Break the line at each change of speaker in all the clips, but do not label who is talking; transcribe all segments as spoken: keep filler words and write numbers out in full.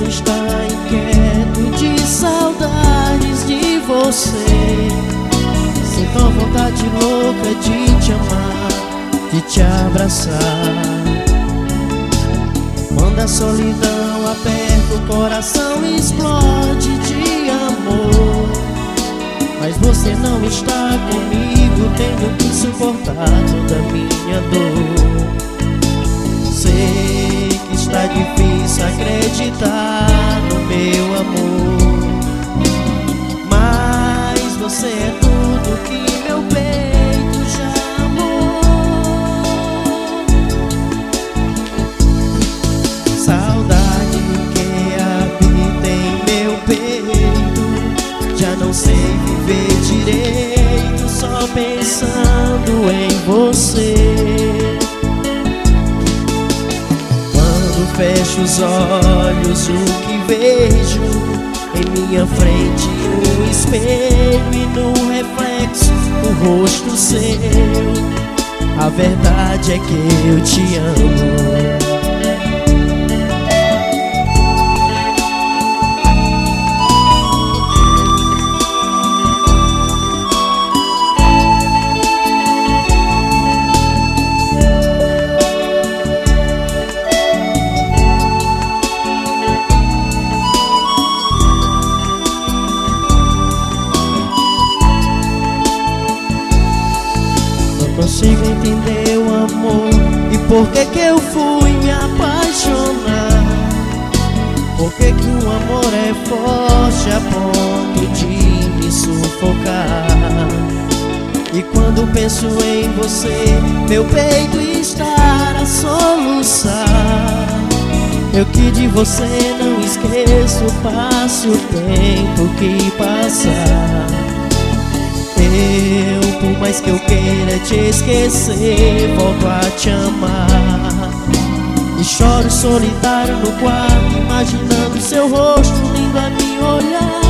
coração está inquieto de saudades de você. Sinto a vontade louca de te amar, de te abraçar. Quando a solidão aperta, o coração explode de amor. Mas você não está comigo, tenho que suportar toda a minha dor. Sei que está difícil acreditar no meu amor, mas você é tudo que meu peito já amou. Saudade que habita em meu peito, já não sei viver direito, só pensando em você. Quando fecho os olhos, o que vejo em minha frente? Um espelho e no reflexo o rosto seu. A verdade é que eu te amo. Consigo entender o amor e por que que eu fui me apaixonar. Por que que o amor é forte a ponto de me sufocar. E quando penso em você, meu peito está a soluçar. Eu que de você não esqueço, passe o tempo que passar. Eu, por mais que eu queira te esquecer, volto a te amar. E choro solitário no quarto, imaginando seu rosto lindo a me olhar.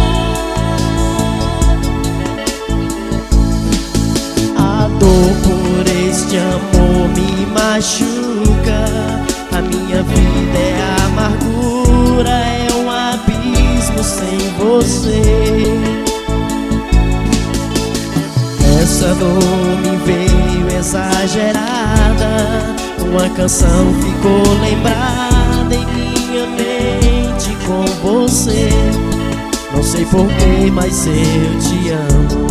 A dor por este amor me machuca. A minha vida é amargura, é um abismo sem você. Essa dor me veio exagerada, uma canção ficou lembrada em minha mente com você. Não sei porquê, mas eu te amo.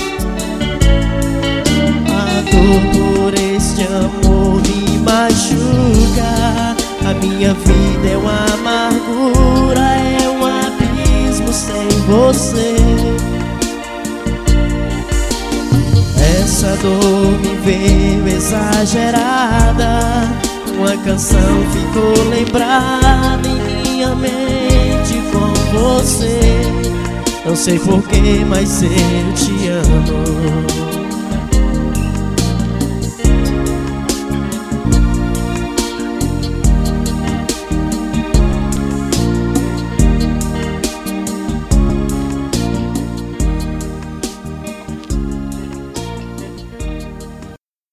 A dor por este amor me machuca. A minha vida é uma amargura, é um abismo sem você. Essa dor me veio exagerada, uma canção ficou lembrada em minha mente com você. Não sei porquê, mas eu te amo.